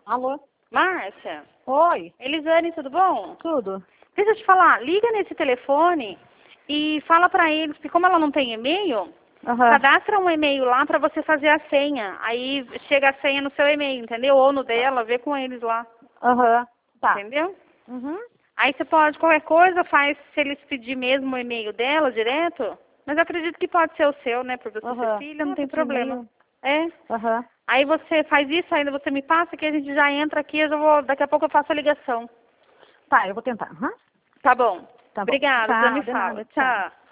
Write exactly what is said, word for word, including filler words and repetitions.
Alô? Márcia? Oi, Elisane, tudo bom? tudo? Deixa eu te falar, liga nesse telefone e fala pra eles que como ela não tem e-mail, Aham, cadastra um e-mail lá pra você fazer a senha. Aí chega a senha no seu e-mail, entendeu? Ou no dela, vê com eles lá, aham, tá. entendeu? Uhum. Aí você pode, qualquer coisa, faz se eles pedir mesmo o e-mail dela direto. Mas eu acredito que pode ser o seu, né? Por você ser Aham. filha, não Ah, tem pedi problema. e-mail. É. Aham. Aí você faz isso, ainda você me passa, que a gente já entra aqui, eu já vou, daqui a pouco eu faço a ligação. Tá, eu vou tentar. Aham. Tá bom. Tá bom. Obrigada, você me Tchau, de fala. nada, tchau. Tchau.